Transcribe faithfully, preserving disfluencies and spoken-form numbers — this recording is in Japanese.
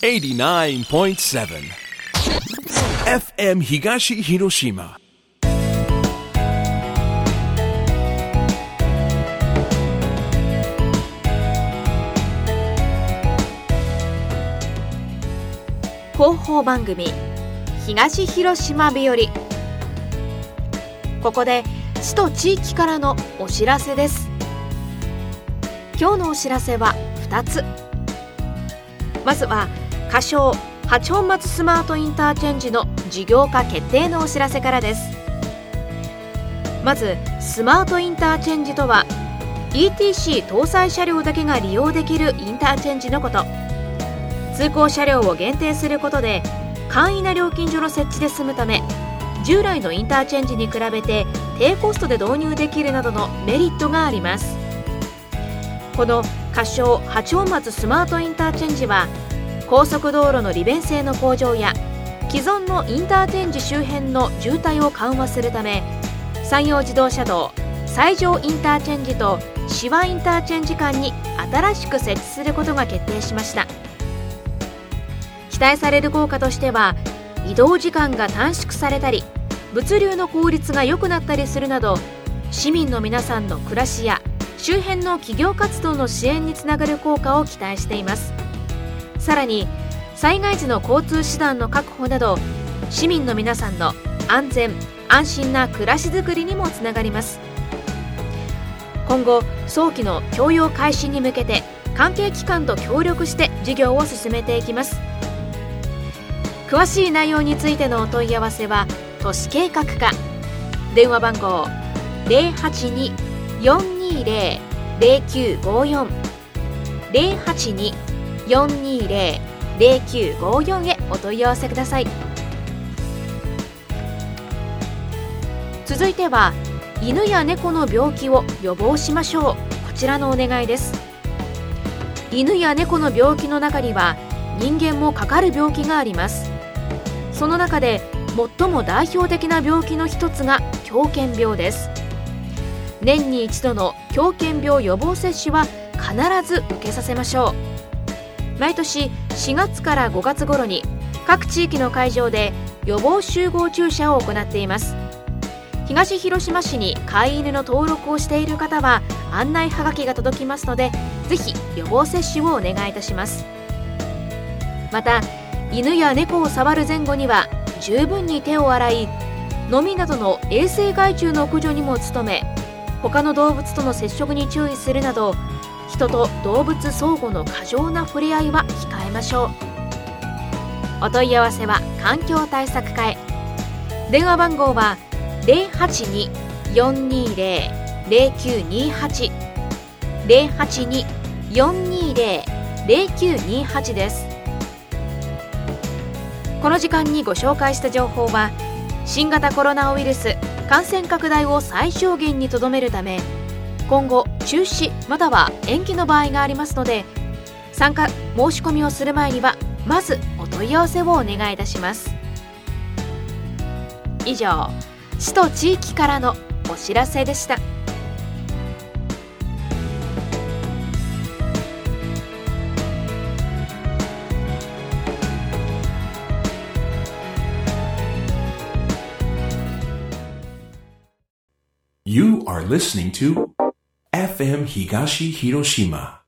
エイティナインポイントセブン エフエム 東広島。 広報番組東広島日和。ここで市と地域からのお知らせです。今日のお知らせはふたつ。まずは仮称八本松スマートインターチェンジの事業化決定のお知らせからです。まずスマートインターチェンジとは イーティーシー 搭載車両だけが利用できるインターチェンジのこと。通行車両を限定することで簡易な料金所の設置で済むため、従来のインターチェンジに比べて低コストで導入できるなどのメリットがあります。この仮称八本松スマートインターチェンジは高速道路の利便性の向上や既存のインターチェンジ周辺の渋滞を緩和するため、山陽自動車道西条インターチェンジと志和インターチェンジ間に新しく設置することが決定しました。期待される効果としては、移動時間が短縮されたり物流の効率が良くなったりするなど、市民の皆さんの暮らしや周辺の企業活動の支援につながる効果を期待しています。さらに災害時の交通手段の確保など、市民の皆さんの安全安心な暮らしづくりにもつながります。今後早期の供用開始に向けて関係機関と協力して事業を進めていきます。詳しい内容についてのお問い合わせは都市計画課、電話番号 ゼロはちに よんにーゼロ ゼロきゅうごよん ゼロはちに よんにーゼロ ゼロきゅうごよん へお問い合わせください。続いては犬や猫の病気を予防しましょう。こちらのお願いです。犬や猫の病気の中には人間もかかる病気があります。その中で最も代表的な病気の一つが狂犬病です。年に一度の狂犬病予防接種は必ず受けさせましょう。毎年しがつからごがつ頃に各地域の会場で予防集合注射を行っています。東広島市に飼い犬の登録をしている方は案内はがきが届きますので、ぜひ予防接種をお願いいたします。また犬や猫を触る前後には十分に手を洗い、飲みなどの衛生害虫の駆除にも努め、他の動物との接触に注意するなど、人と動物相互の過剰な触れ合いは控えましょう。お問い合わせは環境対策課へ。電話番号は ゼロはちに よんにーゼロ ゼロきゅうにはち ゼロはちに よんにーゼロ ゼロきゅうにはち です。この時間にご紹介した情報は、新型コロナウイルス感染拡大を最小限にとどめるため、今後中止または延期の場合がありますので、参加申し込みをする前にはまずお問い合わせをお願いいたします。以上、市と地域からのお知らせでした。 You are listening to エフエム 東広島